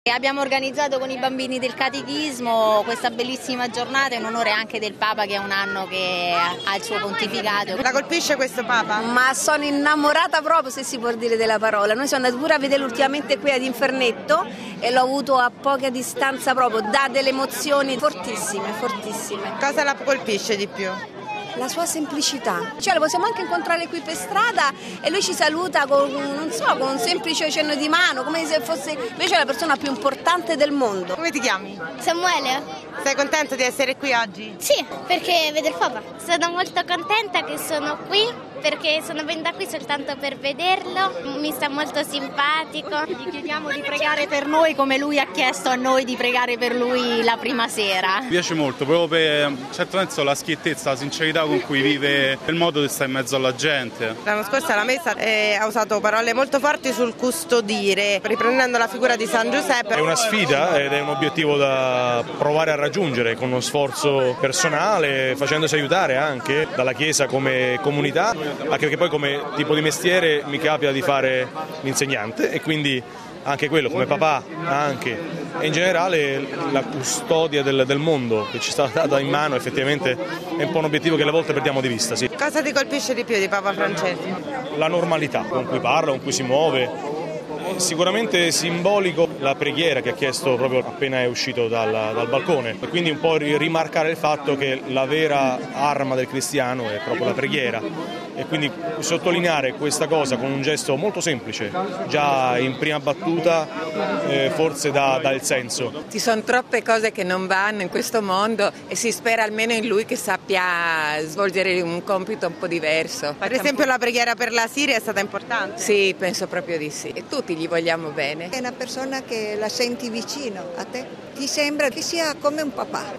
E abbiamo organizzato con i bambini del catechismo questa bellissima giornata in onore anche del Papa che è un anno che ha il suo pontificato. La colpisce questo Papa? Ma sono innamorata proprio, se si può dire, della parola. Noi siamo andati pure a vedere ultimamente qui ad Infernetto e l'ho avuto a poca distanza proprio, dà delle emozioni fortissime, fortissime. Cosa la colpisce di più? La sua semplicità, cioè lo possiamo anche incontrare qui per strada e lui ci saluta con, non so, con un semplice cenno di mano, come se fosse invece la persona più importante del mondo. Come ti chiami? Samuele? Sei contento di essere qui oggi? Sì, perché vedo il Papa. Sono molto contenta che sono qui perché sono venuta qui soltanto per vederlo, mi sta molto simpatico. Gli chiediamo di pregare per noi come lui ha chiesto a noi di pregare per lui la prima sera. Mi piace molto, proprio per in certo senso la schiettezza, la sincerità con cui vive, il modo di stare in mezzo alla gente. L'anno scorso alla messa ha usato parole molto forti sul custodire, riprendendo la figura di San Giuseppe. È una sfida ed è un obiettivo da provare a raggiungere con uno sforzo personale, facendosi aiutare anche dalla Chiesa come comunità, anche perché poi come tipo di mestiere mi capita di fare l'insegnante e quindi anche quello come papà anche e in generale la custodia del mondo che ci è stata data in mano effettivamente è un po' un obiettivo che alle volte perdiamo di vista. Sì. Cosa ti colpisce di più di Papa Francesco? La normalità con cui parla, con cui si muove. Sicuramente simbolico la preghiera che ha chiesto proprio appena è uscito dal balcone e quindi un po' rimarcare il fatto che la vera arma del cristiano è proprio la preghiera e quindi sottolineare questa cosa con un gesto molto semplice già in prima battuta forse dà il senso. Ci sono troppe cose che non vanno in questo mondo e si spera almeno in lui che sappia svolgere un compito un po' diverso. Per esempio la preghiera per la Siria è stata importante? Sì, penso proprio di sì e tutti gli vogliamo bene. È una persona che la senti vicino a te, ti sembra che sia come un papà.